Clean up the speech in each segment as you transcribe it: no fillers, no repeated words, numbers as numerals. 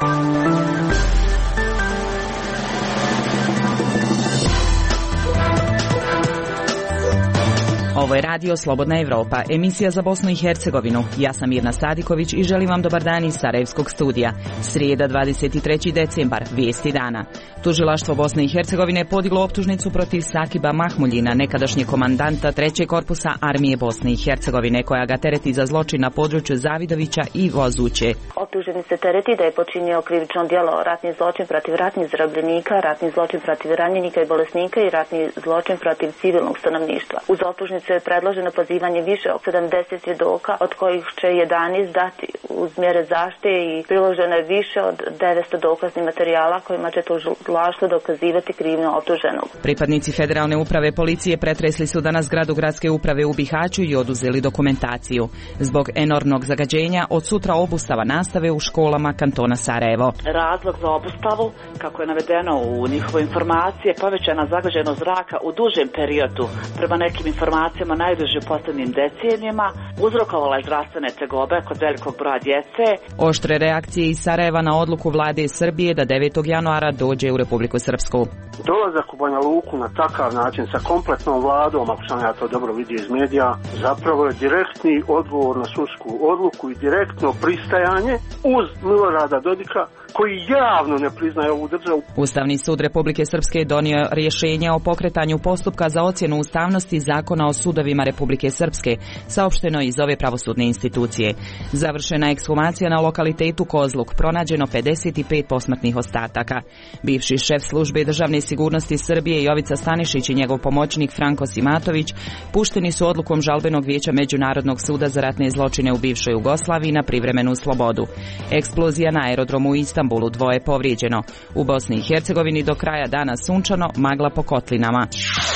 Ovo je radio Slobodna Evropa, emisija za Bosnu i Hercegovinu. Ja sam Mirna Sadiković i želim vam dobar dan iz Sarajevskog studija. Srijeda 23. decembar, vijesti dana. Tužilaštvo Bosne i Hercegovine podiglo optužnicu protiv Sakiba Mahmuljina, nekadašnjeg komandanta 3. korpusa armije Bosne i Hercegovine, koja ga tereti za zločin na području Zavidovića i Vozuće. Optuženi se tereti da je počinio krivično djelo ratni zločin protiv ratnih zarobljenika, ratni zločin protiv ranjenika i bolesnika i ratni zločin protiv civilnog stanovništva. Uz optužnicu je predloženo pozivanje više od 70 svjedoka, od kojih će 11 dati uz mjere zaštite i priloženo je više od 900 dokaznih materijala kojima će tužilaštvo dokazivati krivnju optuženog. Pripadnici Federalne uprave policije pretresli su danas zgradu gradske uprave u Bihaću i oduzeli dokumentaciju. Zbog enormnog zagađenja od sutra obustava nastave u školama kantona Sarajevo. Razlog za obustavu, kako je navedeno u njihovoj informaciji, je povećana zagađenost zraka u dužem periodu. Prema nekim informacijama najduže u posljednjim decenijama, uzrokovala je zdravstvene tegobe kod velikog broja djece. Oštre reakcije iz Sarajeva na odluku vlade Srbije da 9. januara dođe u Republiku Srpsku. Dolazak u Banja Luku na takav način sa kompletnom vladom, ako sam ja to dobro vidio iz medija, zapravo je direktni odgovor na sudsku odluku i direktno pristajanje uz Milorada Dodika, koji javno ne priznaje ovu državu. Ustavni sud Republike Srpske donio rješenje o pokretanju postupka za ocjenu ustavnosti Zakona o sudovima Republike Srpske, saopšteno iz ove pravosudne institucije. Završena ekshumacija na lokalitetu Kozluk, pronađeno 55 posmrtnih ostataka. Bivši šef službe državne sigurnosti Srbije Jovica Stanišić i njegov pomoćnik Franko Simatović pušteni su odlukom žalbenog vijeća Međunarodnog suda za ratne zločine u bivšoj Jugoslaviji na privremenu slobodu. Eksplozija na aerodromu u Istanbulu, 2 povrijeđeno. U Bosni i Hercegovini do kraja dana sunčano, magla po kotlinama.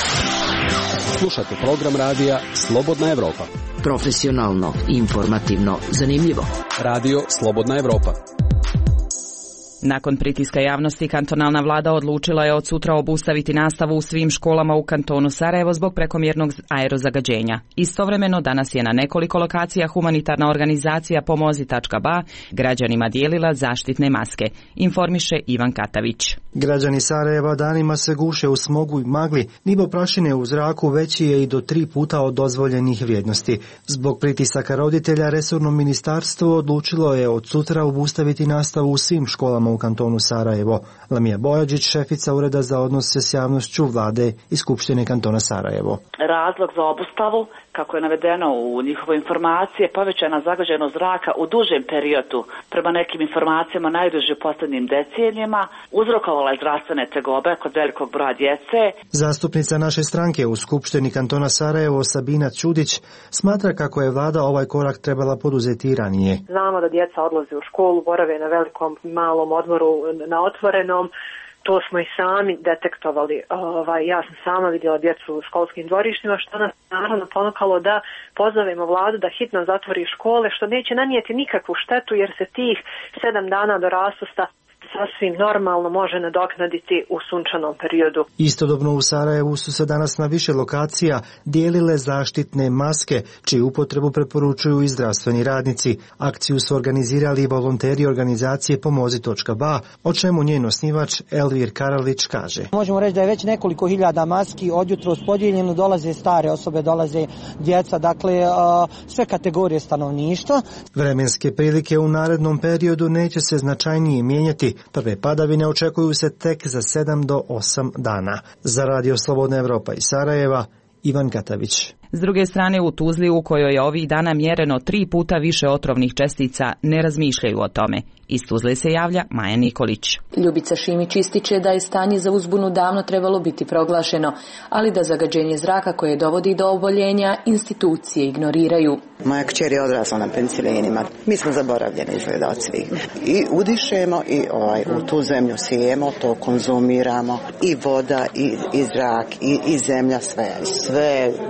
Slušate program radija Slobodna Evropa. Profesionalno, informativno, zanimljivo. Radio Slobodna Evropa. Nakon pritiska javnosti, kantonalna vlada odlučila je od sutra obustaviti nastavu u svim školama u kantonu Sarajevo zbog prekomjernog aerozagađenja. Istovremeno, danas je na nekoliko lokacija humanitarna organizacija Pomozi.ba građanima dijelila zaštitne maske, informiše Ivan Katavić. Građani Sarajeva danima se guše u smogu i magli, nivo prašine u zraku veći je i do 3 puta od dozvoljenih vrijednosti. Zbog pritisaka roditelja, resorno ministarstvo odlučilo je od sutra obustaviti nastavu u svim školama u kantonu Sarajevo. Lamija Bojađić, šefica Ureda za odnose s javnošću vlade i Skupštine kantona Sarajevo. Razlog za obustavu, kako je navedeno u njihovoj informaciji, je povećana zagađenost zraka u dužem periodu. Prema nekim informacijama najduže u posljednjim decenijama, uzrokovala je zdravstvene tegobe kod velikog broja djece. Zastupnica naše stranke u Skupštini kantona Sarajevo, Sabina Čudić, smatra kako je vlada ovaj korak trebala poduzeti i ranije. Znamo da djeca odlaze u školu, borave na velikom malom odmoru na otvorenom. To smo i sami detektovali. Ja sam sama vidjela djecu u školskim dvorištima, što nas naravno ponukalo da pozovemo vladu da hitno zatvori škole, što neće nanijeti nikakvu štetu jer se tih 7 dana do rasusta sasvim normalno može nadoknaditi u sunčanom periodu. Istodobno u Sarajevu su se danas na više lokacija dijelile zaštitne maske, čiju upotrebu preporučuju i zdravstveni radnici. Akciju su organizirali i volonteri organizacije Pomozi.ba, o čemu njen osnivač Elvir Karalić kaže. Možemo reći da je već nekoliko hiljada maski od jutros podijeljeno, dolaze stare osobe, dolaze djeca, dakle sve kategorije stanovništva. Vremenske prilike u narednom periodu neće se značajnije mijenjati. Prve padavine očekuju se tek za 7 do 8 dana. Za Radio Slobodna Evropa iz Sarajeva, Ivan Katavić. S druge strane, u Tuzli, u kojoj je ovih dana mjereno 3 puta više otrovnih čestica, ne razmišljaju o tome. Iz Tuzle se javlja Maja Nikolić. Ljubica Šimić ističe da je stanje za uzbunu davno trebalo biti proglašeno, ali da zagađenje zraka koje dovodi do oboljenja institucije ignoriraju. Moja kćer je odrasla na penicillinima. Mi smo zaboravljeni izgleda od svih. I udišemo i u tu zemlju sijemo, to konzumiramo. I voda, i zrak, i zemlja, sve. Sve da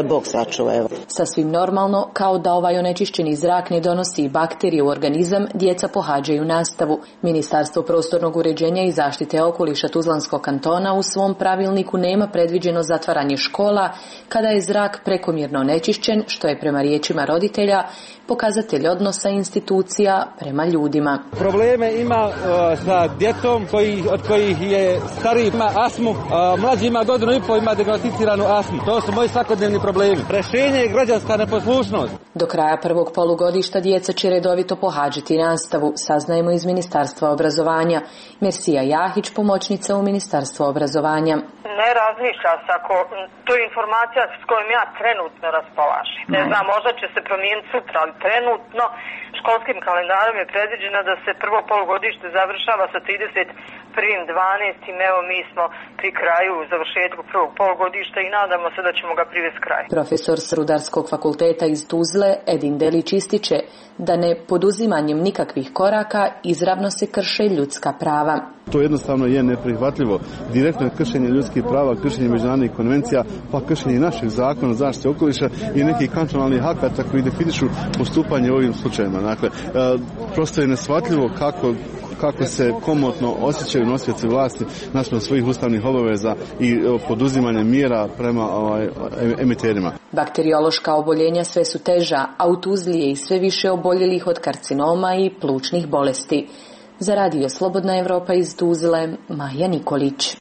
Bog sačuva. Evo. Sasvim normalno, kao da ovaj onečišćeni zrak ne donosi bakterije u organizam, djeca pohađaju nastavu. Ministarstvo prostornog uređenja i zaštite okoliša Tuzlanskog kantona u svom pravilniku nema predviđeno zatvaranje škola kada je zrak prekomjerno onečišćen, što je prema riječima roditelja pokazatelj odnosa institucija prema ljudima. Probleme ima sa djecom od kojih je stariji ima astmu, mlađi ima godinu i pol ima dijagnosticiranu astmu. To su moji svakodnevni problemi. Rješenje je građanska neposlušnost. Do kraja prvog polugodišta djeca će redovito pohađati nastavu, saznajemo iz Ministarstva obrazovanja. Mersija Jahić, pomoćnica u Ministarstvu obrazovanja. Ne razmišlja se ako to je informacija s kojom ja trenutno raspolažem. Ne znam, možda će se promijeniti sutra, ali trenutno školskim kalendarom je predviđeno da se prvo polugodište završava sa 31.12. Evo mi smo pri kraju završetku prvog polugodišta i nadamo se da ćemo ga privesti kraju. Profesor s Rudarskog fakulteta iz Tuzle Edin Delić ističe da ne poduzimanjem nikakvih koraka izravno se krše ljudska prava. To jednostavno je neprihvatljivo. Direktno je kršenje ljudskih prava, kršenje međunarodnih konvencija, pa kršenje naših zakona o zaštiti okoliša i nekih kantonalnih akata koji definišu postupanje u ovim slučajevima. Dakle, prosto je neshvatljivo kako se komotno osjećaju nosioci vlasti naspram svojih ustavnih obaveza i poduzimanje mjera prema emiterima. Bakteriološka oboljenja sve su teža, a u Tuzli je i sve više oboljelih od karcinoma i plućnih bolesti. Za Radio Slobodna Evropa iz Tuzle, Maja Nikolić.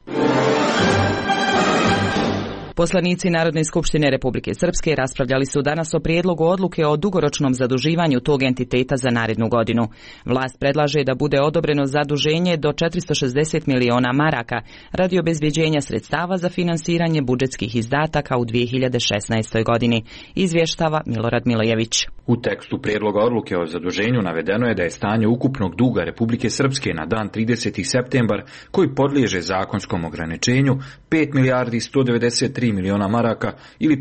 Poslanici Narodne skupštine Republike Srpske raspravljali su danas o prijedlogu odluke o dugoročnom zaduživanju tog entiteta za narednu godinu. Vlast predlaže da bude odobreno zaduženje do 460 miliona maraka radi obezbjeđenja sredstava za finansiranje budžetskih izdataka u 2016. godini, izvještava Milorad Milojević. U tekstu prijedloga odluke o zaduženju navedeno je da je stanje ukupnog duga Republike Srpske na dan 30. septembar, koji podliježe zakonskom ograničenju, 5 milijardi 193 miliona maraka ili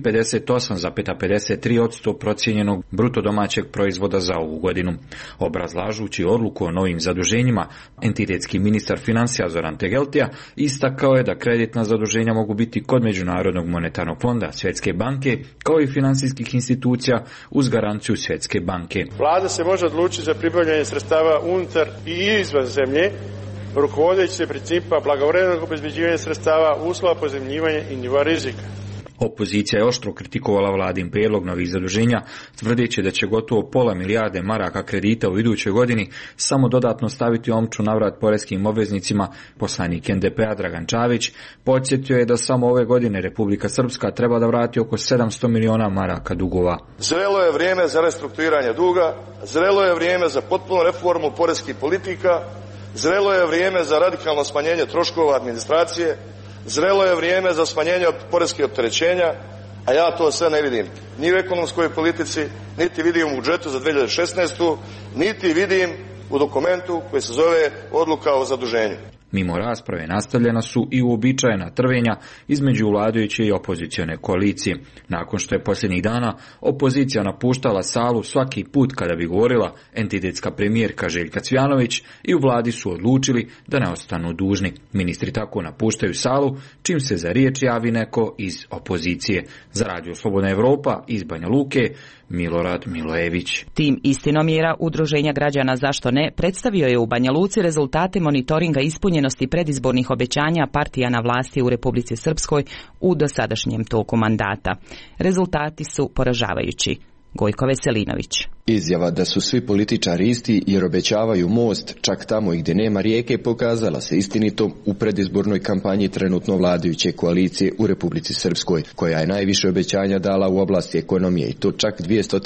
58,53% procijenjenog bruto domaćeg proizvoda za ovu godinu. Obrazlažući odluku o novim zaduženjima, entitetski ministar financija Zoran Tegeltija istakao je da kreditna zaduženja mogu biti kod Međunarodnog monetarnog fonda, Svjetske banke, kao i financijskih institucija uz garanciju Svjetske banke. Vlada se može odlučiti za pribavljanje sredstava unutar i izvan zemlje, rukovodeći se principa blagovremenog obezbeđivanja sredstava, uslova pozemljivanja i nivoa rizika. Opozicija je oštro kritikovala vladin prijedlog novih zaduženja, tvrdeći da će gotovo pola milijarde maraka kredita u idućoj godini samo dodatno staviti omču na vrat poreskim obveznicima. Poslanik NDP-a Dragan Čavić podsjetio je da samo ove godine Republika Srpska treba da vrati oko 700 miliona maraka dugova. Zrelo je vrijeme za restrukturiranje duga, zrelo je vrijeme za potpunu reformu poreskih politika, zrelo je vrijeme za radikalno smanjenje troškova administracije, zrelo je vrijeme za smanjenje poreskih opterećenja, a ja to sve ne vidim ni u ekonomskoj politici, niti vidim u budžetu za 2016. niti vidim u dokumentu koji se zove odluka o zaduženju. Mimo rasprave nastavljena su i uobičajena trvenja između vladajuće i opozicione koalicije. Nakon što je posljednjih dana opozicija napuštala salu svaki put kada bi govorila entitetska premijerka Željka Cvjanović, i u vladi su odlučili da ne ostanu dužni. Ministri tako napuštaju salu čim se za riječ javi neko iz opozicije. Za Radio Slobodna Evropa iz Banja Luke, Milorad Milojević. Tim Istinomjera Udruženja građana Zašto ne predstavio je u Banja Luci rezultate monitoringa ispunjenosti predizbornih obećanja partija na vlasti u Republici Srpskoj u dosadašnjem toku mandata. Rezultati su poražavajući. Gojko Veselinović. Izjava da su svi političari isti jer obećavaju most čak tamo gdje nema rijeke pokazala se istinitom u predizbornoj kampanji trenutno vladajuće koalicije u Republici Srpskoj, koja je najviše obećanja dala u oblasti ekonomije i to čak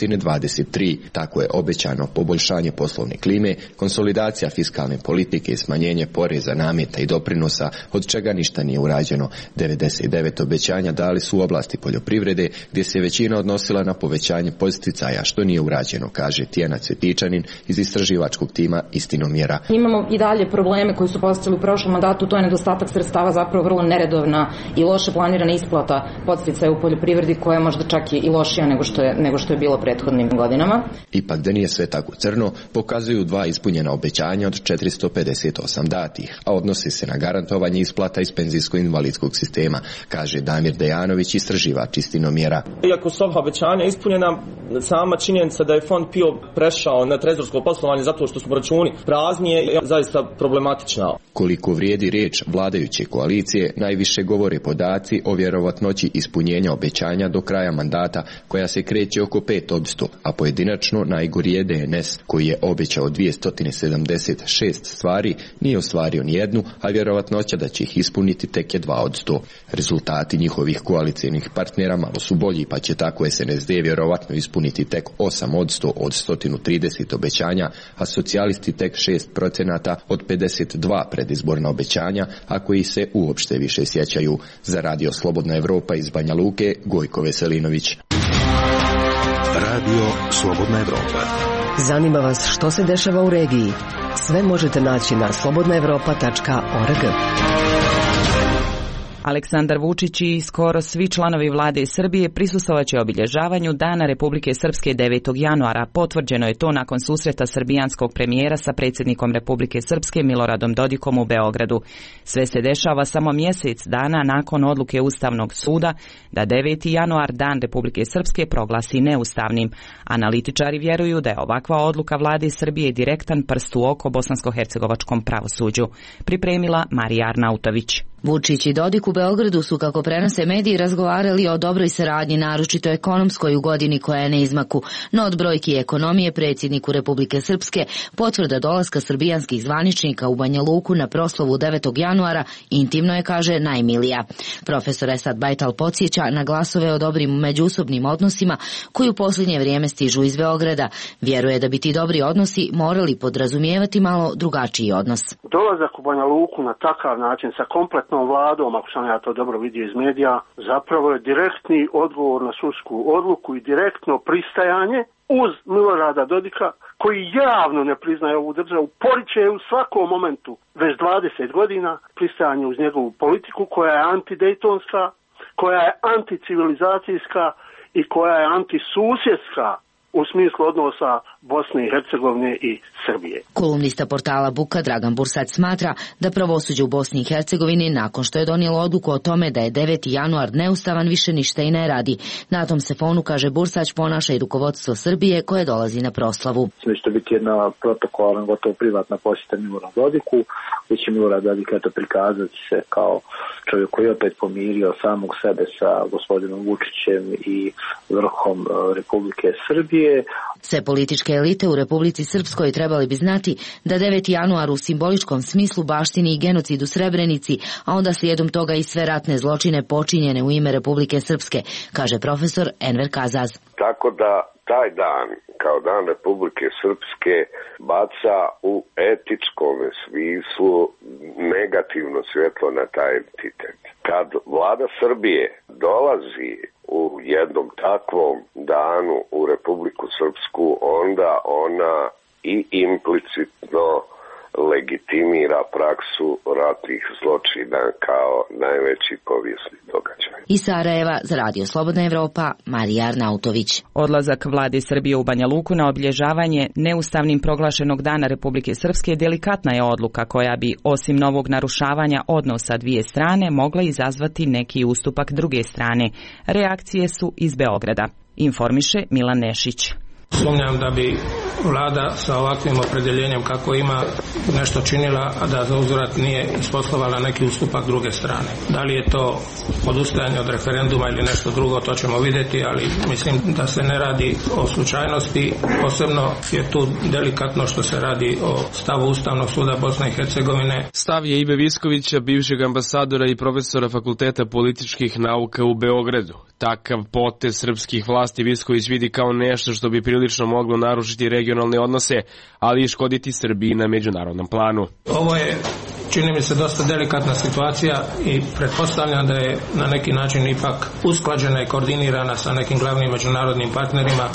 223. Tako je obećano poboljšanje poslovne klime, konsolidacija fiskalne politike i smanjenje poreza, nameta i doprinosa, od čega ništa nije urađeno. 99 obećanja dali su u oblasti poljoprivrede, gdje se većina odnosila na povećanje pozitivnosti podsticaja, što nije urađeno, kaže Tijana Cvetičanin iz istraživačkog tima Istinomjera. Imamo i dalje probleme koji su postojali u prošlom mandatu, to je nedostatak sredstava, zapravo vrlo neredovna i loše planirana isplata podsticaja u poljoprivredi, koja je možda čak i lošija nego što je bilo prethodnim godinama. Ipak da nije sve tako crno, pokazuju 2 ispunjena obećanja od 458 datih, a odnose se na garantovanje isplata iz penzijsko-invalidskog sistema, kaže Damir Dejanović, istraživač Istinomjera. Iako su ova obećanja ispunjena, sama činjenica da je fond PIO prešao na trezorsko poslovanje zato što su računi prazni je zaista problematična. Koliko vrijedi riječ vladajuće koalicije, najviše govore podaci o vjerovatnoći ispunjenja obećanja do kraja mandata, koja se kreće oko 5%, a pojedinačno najgori je DNS, koji je obećao 276 stvari, nije ostvario ni jednu, a vjerovatnoća da će ih ispuniti tek je 2%. Rezultati njihovih koalicijnih partnera malo su bolji, pa će tako SNSD vjerovatno ispuniti tek 8% od 130 obećanja, a socijalisti tek 6% od 52 predizborna obećanja, a koji se uopšte više sjećaju. Za Radio Slobodna Evropa iz Banja Luke, Gojko Veselinović. Radio Slobodna Evropa. Zanima vas što se dešava u regiji? Sve možete naći na slobodnaevropa.org. Aleksandar Vučić i skoro svi članovi vlade Srbije prisustvovaće obilježavanju Dana Republike Srpske 9. januara. Potvrđeno je to nakon susreta srbijanskog premijera sa predsjednikom Republike Srpske Miloradom Dodikom u Beogradu. Sve se dešava samo mjesec dana nakon odluke Ustavnog suda da 9. januar Dan Republike Srpske proglasi neustavnim. Analitičari vjeruju da je ovakva odluka vlade Srbije direktan prst u oko bosansko-hercegovačkom pravosuđu. Pripremila Marija Arnautović. Vučić i Dodik u Beogradu su, kako prenose mediji, razgovarali o dobroj saradnji, naročito ekonomskoj, u godini koja je na izmaku. No od brojki ekonomije predsjedniku Republike Srpske potvrda dolaska srbijanskih zvaničnika u Banja Luku na proslavu 9. januara intimno je, kaže, najmilija. Profesor Esad Bajtal podsjeća na glasove o dobrim međusobnim odnosima koji u posljednje vrijeme stižu iz Beograda. Vjeruje da bi ti dobri odnosi morali podrazumijevati malo drugačiji odnos. Dolazak u Banja Luku na takav način sa kompletnom vladom, ako sam ja to dobro vidio iz medija, zapravo je direktni odgovor na sudsku odluku i direktno pristajanje uz Milorada Dodika, koji javno ne priznaje ovu državu, poriče u svakom momentu već 20 godina pristajanje uz njegovu politiku koja je antidejtonska, koja je anticivilizacijska i koja je antisusjedska u smislu odnosa Bosne i Hercegovine i Srbije. Kolumnista portala Buka Dragan Bursać smatra da pravosuđe u Bosni i Hercegovini, nakon što je donijelo odluku o tome da je 9. januar neustavan, više ništa i ne radi. Na tom se fonu, kaže Bursać, ponaša i rukovodstvo Srbije koje dolazi na proslavu. Sve će biti jedna protokolarna, gotovo privatna posjeta Miloradu Dodiku, gdje će Milorad Dodik prikazati se kao čovjek koji je opet pomirio samog sebe sa gospodinom Vučićem i vrhom Republike Srbije. Sve političke elite u Republici Srpskoj trebali bi znati da 9. januar u simboličkom smislu baštini i genocid u Srebrenici, a onda slijedom toga i sve ratne zločine počinjene u ime Republike Srpske, kaže profesor Enver Kazaz. Tako da taj dan, kao Dan Republike Srpske, baca u etičkom smislu negativno svjetlo na taj entitet. Kad vlada Srbije dolazi u jednom takvom danu u Republiku Srpsku, onda ona i implicitno legitimira praksu ratnih zločina kao najveći povijesni događaj. Iz Sarajeva za Radio Slobodna Evropa, Marija Arnautović. Odlazak vlade Srbije u Banja Luku na obilježavanje neustavnim proglašenog Dana Republike Srpske delikatna je odluka koja bi, osim novog narušavanja odnosa dvije strane, mogla izazvati neki ustupak druge strane. Reakcije su iz Beograda. Informiše Milan Nešić. Sumnjam da bi vlada sa ovakvim opredjeljenjem kako ima nešto činila, a da za uzvrat nije isposlovala neki ustupak druge strane. Da li je to odustajanje od referenduma ili nešto drugo, to ćemo vidjeti, ali mislim da se ne radi o slučajnosti. Posebno je tu delikatno što se radi o stavu Ustavnog suda Bosne i Hercegovine. Stav je Ibe Viskovića, bivšeg ambasadora i profesora Fakulteta političkih nauka u Beogradu. Takav potez srpskih vlasti Visković vidi kao nešto što bi prilično moglo narušiti regionalne odnose, ali i škoditi Srbiji na međunarodnom planu. Ovo je, čini mi se, dosta delikatna situacija i pretpostavljam da je na neki način ipak usklađena i koordinirana sa nekim glavnim međunarodnim partnerima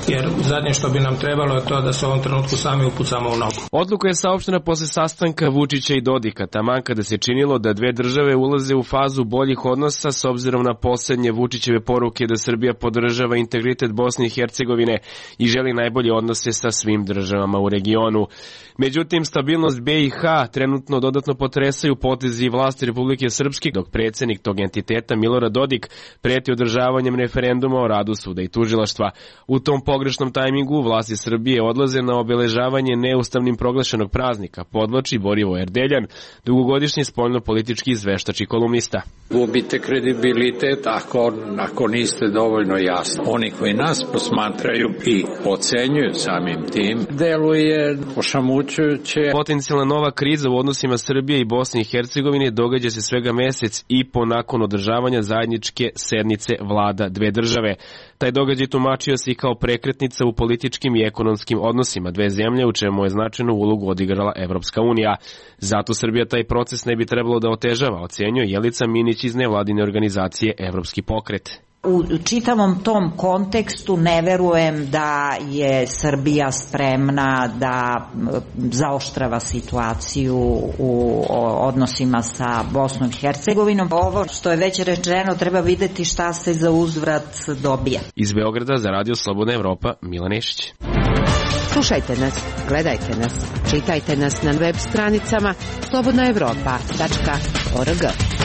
jer zadnje što bi nam trebalo je to da se u ovom trenutku sami upucamo u nogu. Odluka je saopštena posle sastanka Vučića i Dodika, taman kada se činilo da dve države ulaze u fazu boljih odnosa s obzirom na poslednje Vučićeve poruke da Srbija podržava integritet Bosne i Hercegovine i želi najbolje odnose sa svim državama u regionu. Međutim, stabilnost BiH trenutno dodatno potresaju potezi vlasti Republike Srpske, dok predsjednik tog entiteta Milorad Dodik preti održavanjem referenduma o radu suda i tužilaštva. U tom pogrešnom tajmingu vlasti Srbije odlaze na obeležavanje neustavnim proglašenog praznika, podvlači Borivo Erdeljan, dugogodišnji spoljno-politički izveštač i kolumnista. Gubite kredibilitet ako niste dovoljno jasni. Oni koji nas posmatraju i ocenjuju samim tim, deluje ošamućujuće. Potencijalna nova kriza u odnosima Srbije i Bosne i Hercegovine događa se svega mesec i po nakon održavanja zajedničke sednice vlada dve države. Taj događaj tumačio se i kao prekretnica u političkim i ekonomskim odnosima dve zemlje, u čemu je značajnu ulogu odigrala Evropska unija. Zato Srbija taj proces ne bi trebalo da otežava, ocenjuje Jelica Minić iz nevladine organizacije Evropski pokret. U čitavom tom kontekstu ne verujem da je Srbija spremna da zaoštrava situaciju u odnosima sa Bosnom i Hercegovinom. Ovo što je već rečeno treba videti šta se za uzvrat dobija. Iz Beograda za Radio Slobodna Evropa, Milan Nešić. Slušajte nas, gledajte nas, čitajte nas na web stranicama slobodnaevropa.org.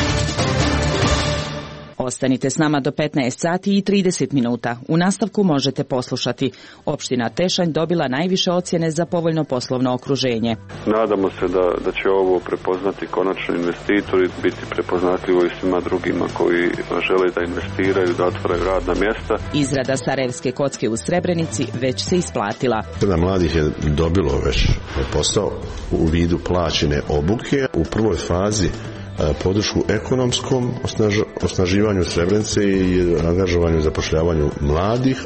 Ostanite s nama do 15 sati i 30 minuta. U nastavku možete poslušati. Opština Tešanj dobila najviše ocjene za povoljno poslovno okruženje. Nadamo se da će ovo prepoznati konačno investitori, biti prepoznatljivo i svima drugima koji žele da investiraju, da otvaraju radna mjesta. Izrada Sarajevske kocke u Srebrenici već se isplatila. 7 mladih je dobilo već posao u vidu plaćene obuke. U prvoj fazi podršku ekonomskom osnaživanju Srebrenice i angažovanju i zapošljavanju mladih.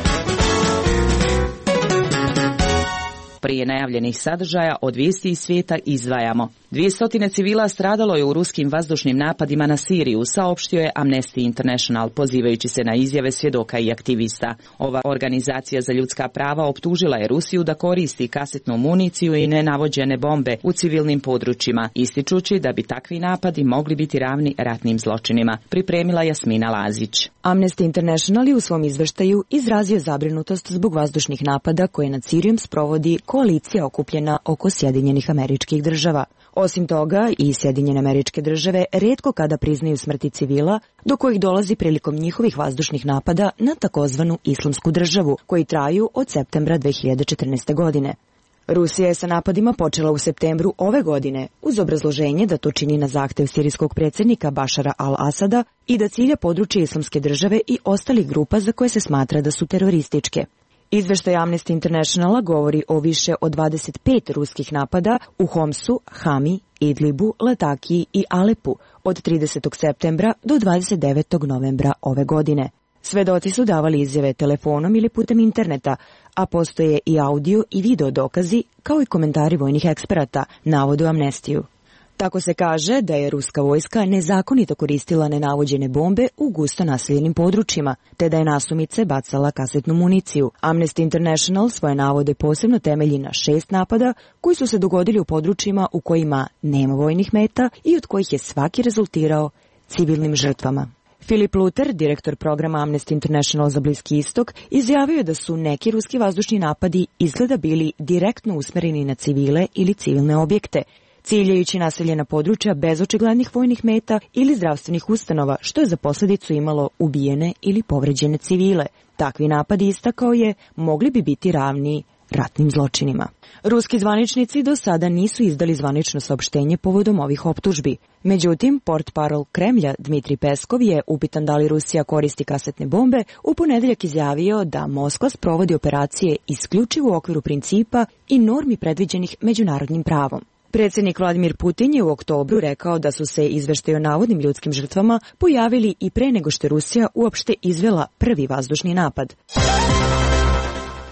Prije najavljenih sadržaja od vijesti iz svijeta izdvajamo. 200 civila stradalo je u ruskim vazdušnim napadima na Siriju, saopštio je Amnesty International, pozivajući se na izjave svjedoka i aktivista. Ova organizacija za ljudska prava optužila je Rusiju da koristi kasetnu municiju i nenavođene bombe u civilnim područjima, ističući da bi takvi napadi mogli biti ravni ratnim zločinima, pripremila Jasmina Lazić. Amnesty International je u svom izveštaju izrazio zabrinutost zbog vazdušnih napada koje nad Sirijom sprovodi koalicija okupljena oko Sjedinjenih Američkih Država. Osim toga, i Sjedinjene Američke Države rijetko kada priznaju smrti civila, do kojih dolazi prilikom njihovih vazdušnih napada na takozvanu Islamsku državu, koji traju od septembra 2014. godine. Rusija je sa napadima počela u septembru ove godine, uz obrazloženje da to čini na zahtev sirijskog predsjednika Bašara al-Asada i da cilja područje Islamske države i ostalih grupa za koje se smatra da su terorističke. Izveštaj Amnesty Internationala govori o više od 25 ruskih napada u Homsu, Hami, Idlibu, Latakiji i Alepu od 30. septembra do 29. novembra ove godine. Svedoci su davali izjave telefonom ili putem interneta, a postoje i audio i video dokazi, kao i komentari vojnih eksperata, navode u Amnestiju. Tako se kaže da je ruska vojska nezakonito koristila nenavođene bombe u gusto naseljenim područjima, te da je nasumice bacala kasetnu municiju. Amnesty International svoje navode posebno temelji na 6 napada koji su se dogodili u područjima u kojima nema vojnih meta i od kojih je svaki rezultirao civilnim žrtvama. Filip Luter, direktor programa Amnesty International za Bliski istok, izjavio je da su neki ruski vazdušni napadi izgleda bili direktno usmereni na civile ili civilne objekte, ciljajući naseljena područja bez očiglednih vojnih meta ili zdravstvenih ustanova, što je za posljedicu imalo ubijene ili povređene civile. Takvi napadi, istakao je, mogli bi biti ravni ratnim zločinima. Ruski zvaničnici do sada nisu izdali zvanično saopštenje povodom ovih optužbi. Međutim, portparol Kremlja Dmitri Peskov je, upitan da li Rusija koristi kasetne bombe, u ponedeljak izjavio da Moskva sprovodi operacije isključivo u okviru principa i normi predviđenih međunarodnim pravom. Predsjednik Vladimir Putin je u oktobru rekao da su se izveštaji o navodnim ljudskim žrtvama pojavili i pre nego što je Rusija uopšte izvela prvi vazdušni napad.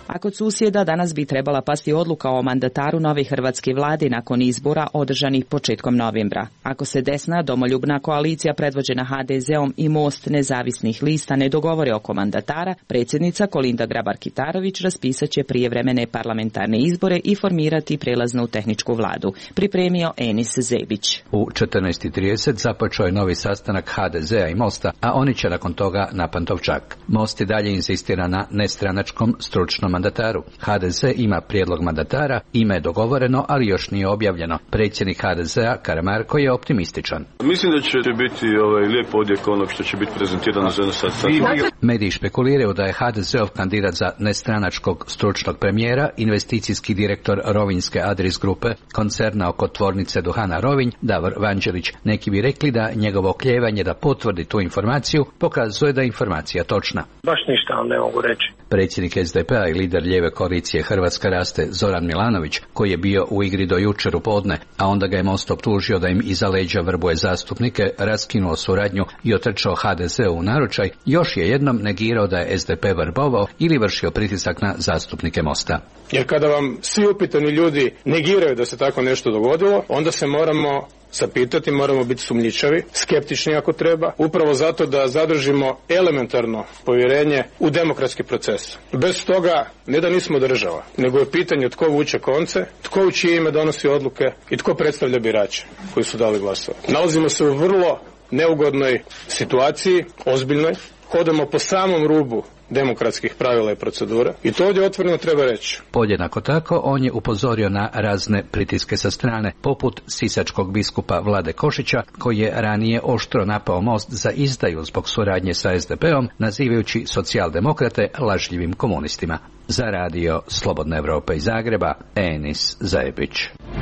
A kod susjeda danas bi trebala pasti odluka o mandataru nove hrvatske vlade nakon izbora održanih početkom novembra. Ako se desna domoljubna koalicija predvođena HDZ-om i Most nezavisnih lista ne dogovore oko mandatara, predsjednica Kolinda Grabar-Kitarović raspisat će prijevremene parlamentarne izbore i formirati prelaznu tehničku vladu. Pripremio Enis Zebić. U 14:30 započeo je novi sastanak HDZ-a i Mosta, a oni će nakon toga na Pantovčak. Most i dalje insistira na nestranačkom stručnom mandataru. HDZ ima prijedlog mandatara, ime je dogovoreno, ali još nije objavljeno. Predsjednik HDZ-a Karamarko je optimističan. Mislim da će biti lijep odjek onog što će biti prezentirano za nas. Mediji špekuliraju da je HDZ-ov kandidat za nestranačkog stručnog premijera, investicijski direktor Rovinjske Adris grupe, koncerna oko tvornice duhana Rovinj, Davor Vanđelić. Neki bi rekli da njegovo oklijevanje da potvrdi tu informaciju pokazuje da je informacija točna. Baš ništa vam ne mogu reći. Predsjednik SDP-a i lider lijeve koalicije Hrvatska raste Zoran Milanović, koji je bio u igri do jučer u podne, a onda ga je Most optužio da im iza leđa vrbuje zastupnike, raskinuo suradnju i otrčao HDZ-u u naručaj, još je jednom negirao da je SDP vrbovao ili vršio pritisak na zastupnike Mosta. Jer kada vam svi upitani ljudi negiraju da se tako nešto dogodilo, onda se moramo zapitati, moramo biti sumnjičavi, skeptični ako treba, upravo zato da zadržimo elementarno povjerenje u demokratski proces. Bez toga ne da nismo država, nego je pitanje tko vuče konce, tko u čije ime donosi odluke i tko predstavlja birače koji su dali glasove. Nalazimo se u vrlo neugodnoj situaciji, ozbiljnoj, hodamo po samom rubu demokratskih pravila i procedura i to ovdje otvoreno treba reći. Podjednako tako, on je upozorio na razne pritiske sa strane, poput sisačkog biskupa Vlade Košića, koji je ranije oštro napao Most za izdaju zbog suradnje sa SDP-om, nazivajući socijaldemokrate lažljivim komunistima. Za radio Slobodna Evropa iz Zagreba, Enis Zajebić.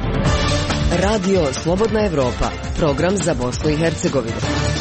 Radio Slobodna Evropa, program za Bosnu i Hercegovinu.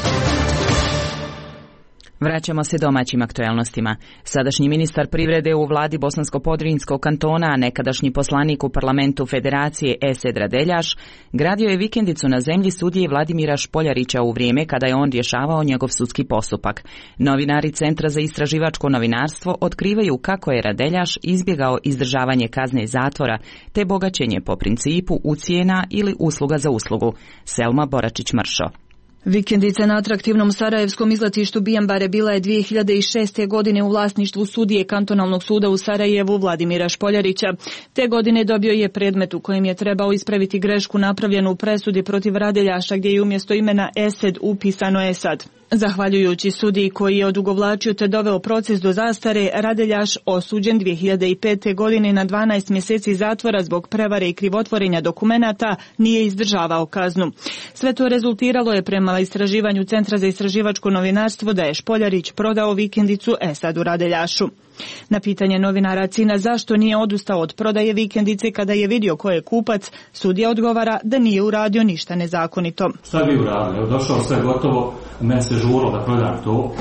Vraćamo se domaćim aktualnostima. Sadašnji ministar privrede u vladi Bosansko-Podrinjskog kantona, a nekadašnji poslanik u parlamentu Federacije Esed Radeljaš, gradio je vikendicu na zemlji sudije Vladimira Špoljarića u vrijeme kada je on rješavao njegov sudski postupak. Novinari Centra za istraživačko novinarstvo otkrivaju kako je Radeljaš izbjegao izdržavanje kazne zatvora te bogaćenje po principu ucijena ili usluga za uslugu. Selma Boračić-Mršo. Vikendica na atraktivnom sarajevskom izletištu Bijambare bila je 2006. godine u vlasništvu sudije kantonalnog suda u Sarajevu Vladimira Špoljarića. Te godine dobio je predmet u kojem je trebao ispraviti grešku napravljenu u presudi protiv Radeljaša gdje je umjesto imena Esed upisano Esad. Zahvaljujući sudiji koji je odugovlačio te doveo proces do zastare, Radeljaš osuđen 2005. godine na 12 mjeseci zatvora zbog prevare i krivotvorenja dokumenata nije izdržavao kaznu. Sve to rezultiralo je prema istraživanju Centra za istraživačko novinarstvo da je Špoljarić prodao vikendicu Esadu Radeljašu. Na pitanje novinara Cina zašto nije odustao od prodaje vikendice kada je vidio ko je kupac, sudija odgovara da nije uradio ništa nezakonito. Šta bi uradio? Evo došao sve gotovo, meni se žurilo da prodam to.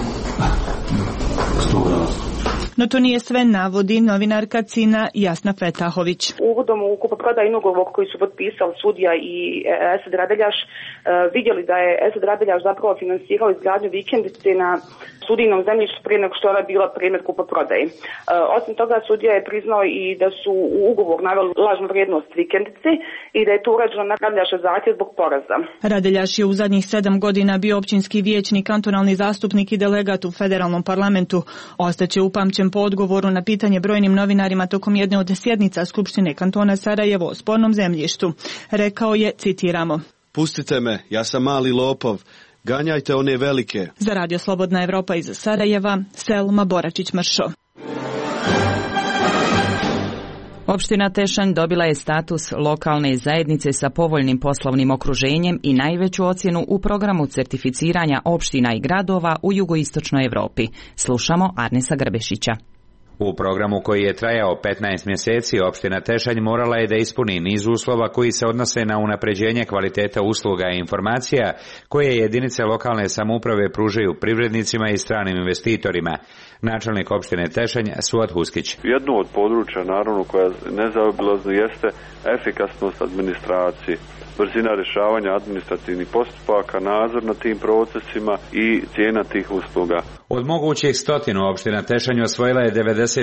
No to nije sve, navodi novinarka Cina Jasna Fetahović. Uvodom u kupoprodajni ugovor koji su potpisali sudija i Esad Radeljaš vidjeli da je Esad Radeljaš zapravo finansirao izgradnju vikendice na sudijnom zemljištu prije nego što je bila predmet kupoprodaje. Osim toga, sudija je priznao i da su u ugovor naveli lažnu vrijednost vikendice i da je to urađeno na Radeljašov zahtjev zbog poraza. Radeljaš je u zadnjih 7 godina bio općinski vijećnik, kantonalni zastupnik i delegat u federalnom parlamentu. Ostaće upamćen po odgovoru na pitanje brojnim novinarima tokom jedne od sjednica Skupštine kantona Sarajevo o spornom zemljištu. Rekao je, citiramo: "Pustite me, ja sam mali lopov, ganjajte one velike." Za radio Slobodna Evropa iz Sarajeva, Selma Boračić-Mršo. Opština Tešanj dobila je status lokalne zajednice sa povoljnim poslovnim okruženjem i najveću ocjenu u programu certificiranja opština i gradova u jugoistočnoj Europi. Slušamo Arnesa Grbešića. U programu koji je trajao 15 mjeseci, opština Tešanj morala je da ispuni niz uslova koji se odnose na unapređenje kvaliteta usluga i informacija koje jedinice lokalne samouprave pružaju privrednicima i stranim investitorima. Načelnik opštine Tešanj Suad Huskić. Jedno od područja, naravno, koja nezaobilazno jeste efikasnost administracije. brzina rješavanja administrativnih postupaka, nadzor nad tim procesima i cijena tih usluga. Od mogućih 100 opština Tešanj osvojila je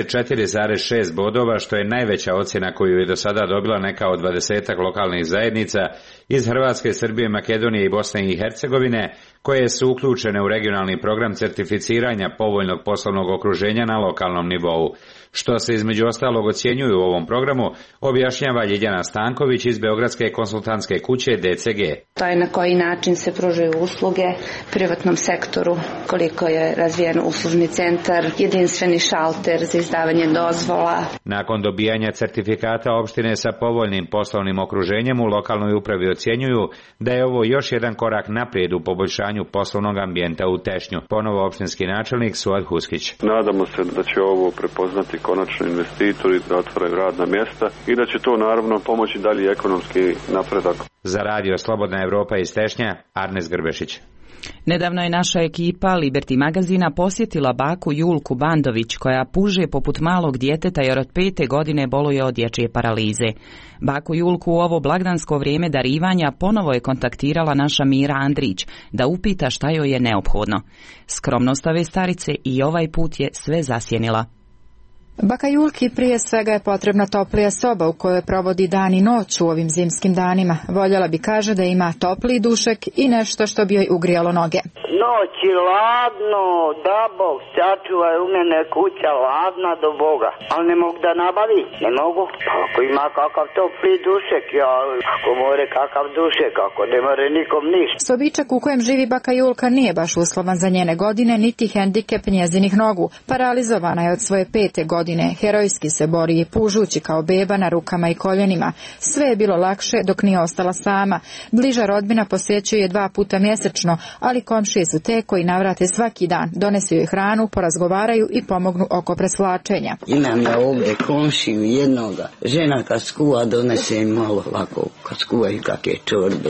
94,6 bodova, što je najveća ocjena koju je do sada dobila neka od 20 lokalnih zajednica iz Hrvatske, Srbije, Makedonije i Bosne i Hercegovine, koje su uključene u regionalni program certificiranja povoljnog poslovnog okruženja na lokalnom nivou. Što se između ostalog ocjenjuju u ovom programu, objašnjava Ljiljana Stanković iz Beogradske konsultantske kuće DCG. To je na koji način se pružaju usluge privatnom sektoru, koliko je razvijen uslužni centar, jedinstveni šalter za izdavanje dozvola. Nakon dobijanja certifikata opštine sa povoljnim poslovnim okruženjem u lokalnoj upravi ocjenjuju da je ovo još jedan korak naprijed u poboljšanju poslovnog ambijenta u Tešnju. Ponovo opštinski načelnik Suad Huskić. Nadamo se da će ovo prepoznati konačno investitori, da otvaraju radna mjesta i da će to naravno pomoći dalji ekonomski napredak. Za radio Slobodna Evropa iz Tešnja, Arnes Grbešić. Nedavno je naša ekipa Liberty magazina posjetila baku Julku Bandović, koja puže poput malog djeteta jer od 5. godine boluje od dječje paralize. Baku Julku u ovo blagdansko vrijeme darivanja ponovo je kontaktirala naša Mira Andrić da upita šta joj je neophodno. Skromnost ove starice i ovaj put je sve zasjenila. Baka Julki prije svega je potrebna toplija soba u kojoj provodi dan i noć u ovim zimskim danima. Voljela bi, kaže, da ima topliji dušek i nešto što bi joj ugrijalo noge. Noć je ladno, da Bog sačuvaj, u mene kuća ladna do Boga. Ali ne mogu da nabavi, ne mogu. Pa ako ima kakav topli dušek, ako more kakav dušek, ako ne more nikom ništa. Sobičak u kojem živi baka Julka nije baš uslovan za njene godine, niti hendikep njezinih nogu. Paralizovana je od svoje 5. godine, herojski se bori i pužući kao beba na rukama i koljenima. Sve je bilo lakše dok nije ostala sama. Bliža rodbina posjećuje je 2 puta mjesečno, ali komšije su te koji navrate svaki dan, donesu joj hranu, porazgovaraju i pomognu oko presvlačenja. Imam ja ovdje komšiju jednoga. Žena kad skuva donese im malo ovako, kad skuvaju kakve čorbe.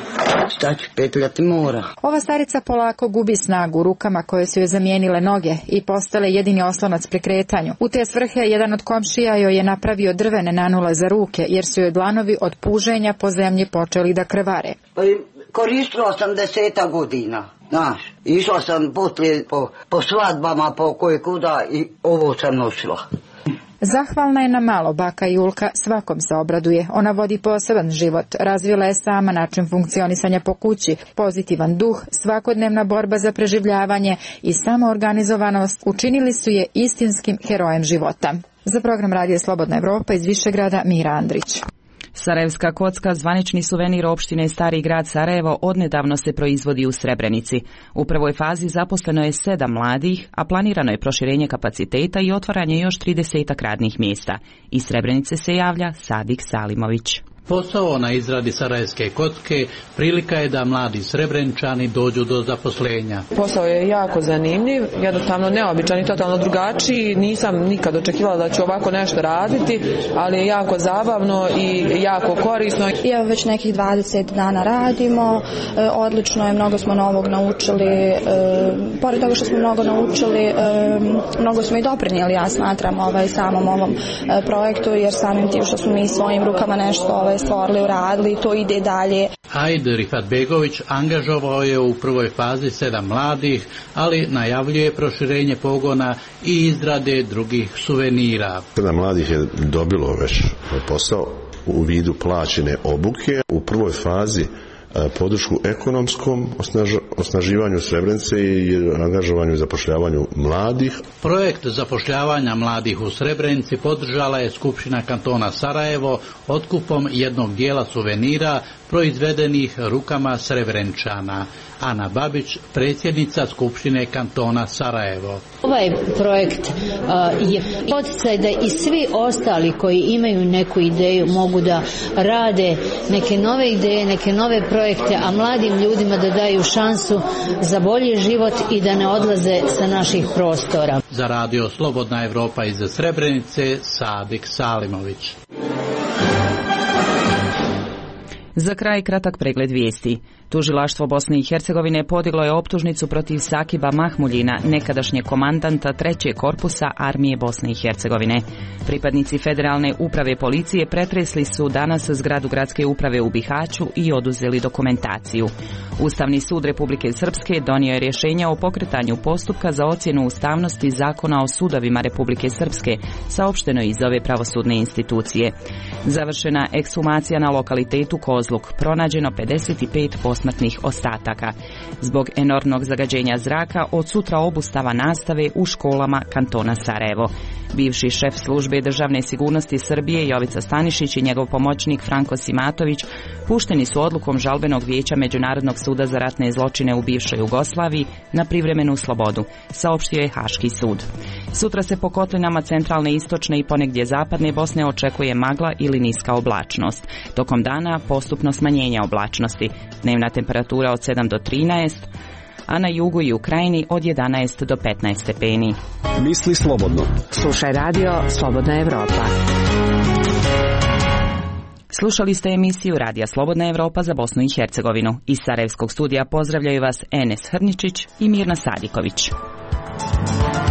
Šta ću petljati mora. Ova starica polako gubi snagu u rukama koje su joj zamijenile noge i postale jedini oslonac pri kretanju. U te svrhe jedan od komšija joj je napravio drvene nanule za ruke jer su joj dlanovi od puženja po zemlji počeli da krvare. Koristila sam 10 godina, znaš. Išla sam poslije po svadbama, po koje kuda i ovo sam nosila. Zahvalna je na malo baka Julka, svakom se obraduje. Ona vodi poseban život, razvila je sama način funkcionisanja po kući, pozitivan duh, svakodnevna borba za preživljavanje i samoorganizovanost učinili su je istinskim herojem života. Za program Radija Slobodna Evropa iz Višegrada, Mira Andrić. Sarajevska kocka, zvanični suvenir opštine Stari grad Sarajevo, odnedavno se proizvodi u Srebrenici. U prvoj fazi zaposleno je 7 mladih, a planirano je proširenje kapaciteta i otvaranje još 30 radnih mjesta. Iz Srebrenice se javlja Sadik Salimović. Posao na izradi sarajevske kocke prilika je da mladi Srebreničani dođu do zaposlenja. Posao je jako zanimljiv, jednostavno neobičan i totalno drugačiji. Nisam nikad očekivala da ću ovako nešto raditi, ali je jako zabavno i jako korisno. Evo već nekih 20 dana radimo, odlično je, mnogo smo novog naučili. Pored toga što smo mnogo naučili, mnogo smo i doprinijeli, ja smatram, samom ovom projektu, jer samim tim što smo mi svojim rukama nešto stvorili, uradili, to ide dalje. Aid Rifat-begović angažovao je u prvoj fazi 7 mladih, ali najavljuje proširenje pogona i izrade drugih suvenira. 7 mladih je dobilo već posao u vidu plaćene obuke. U prvoj fazi podršku ekonomskom osnaživanju Srebrenice i angažovanju i zapošljavanju mladih. Projekt zapošljavanja mladih u Srebrenici podržala je Skupština kantona Sarajevo otkupom jednog dijela suvenira proizvedenih rukama Srebreničana. Ana Babić, predsjednica Skupštine kantona Sarajevo. Ovaj projekt je poticaj da i svi ostali koji imaju neku ideju mogu da rade neke nove ideje, neke nove projekte, a mladim ljudima da daju šansu za bolji život i da ne odlaze sa naših prostora. Za radio Slobodna Evropa iz Srebrenice, Sadik Salimović. Za kraj kratak pregled vijesti. Tužilaštvo Bosne i Hercegovine podiglo je optužnicu protiv Sakiba Mahmuljina, nekadašnje komandanta 3. korpusa armije Bosne i Hercegovine. Pripadnici Federalne uprave policije pretresli su danas zgradu gradske uprave u Bihaću i oduzeli dokumentaciju. Ustavni sud Republike Srpske donio je rješenje o pokretanju postupka za ocjenu ustavnosti Zakona o sudovima Republike Srpske, saopšteno iz ove pravosudne institucije. Završena ekshumacija na lokalitetu Kozluk, pronađeno 55 posmrtnih ostataka. Zbog enormnog zagađenja zraka, od sutra obustava nastave u školama kantona Sarajevo. Bivši šef službe državne sigurnosti Srbije Jovica Stanišić i njegov pomoćnik Franko Simatović pušteni su odlukom žalbenog vijeća Međunarodnog suda za ratne zločine u bivšoj Jugoslaviji na privremenu slobodu, saopštio je Haški sud. Sutra se po kotlinama centralne, istočne i ponegdje zapadne Bosne očekuje magla ili niska oblačnost. Tokom dana postupno smanjenje oblačnosti. Dnevna temperatura od 7 do 13, a na jugu i u krajini od 11 do 15 stepeni. Misli slobodno. Slušaj radio Slobodna Evropa. Slušali ste emisiju Radija Slobodna Evropa za Bosnu i Hercegovinu. Iz Sarajevskog studija pozdravljaju vas Enes Hrničić i Mirna Sadiković.